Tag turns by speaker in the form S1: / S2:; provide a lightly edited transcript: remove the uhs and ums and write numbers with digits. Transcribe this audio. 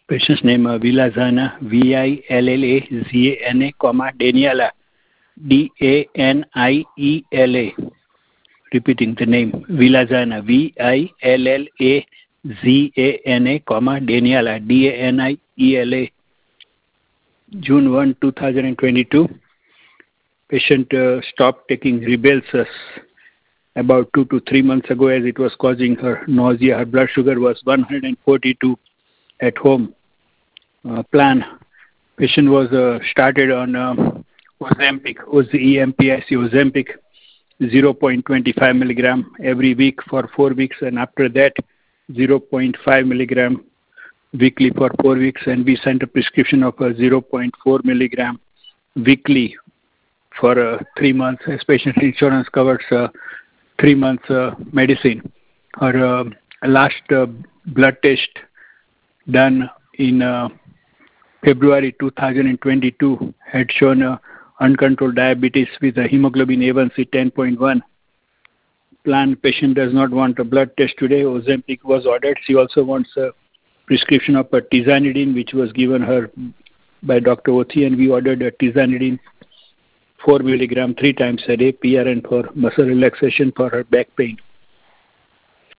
S1: Patient's name Villazana, Villazana, Daniela, Daniela. Repeating the name Villazana, Villazana, Daniela, Daniela. June 1, 2022. Patient stopped taking Rybelsus about 2 to 3 months ago as it was causing her nausea. Her blood sugar was 142 at home. Plan. Patient was started on Ozempic, Ozempic 0.25 milligram every week for 4 weeks, and after that 0.5 milligram weekly for 4 weeks, and we sent a prescription of 0.4 milligram weekly for 3 months, as patient insurance covers 3 months medicine. Her last blood test done in February 2022 had shown uncontrolled diabetes with a hemoglobin A1C 10.1. Planned patient does not want a blood test today. Ozempic was ordered. She also wants a prescription of a tizanidine, which was given her by Dr. Othi, and we ordered a tizanidine 4 milligram 3 times a day, PRN for muscle relaxation for her back pain.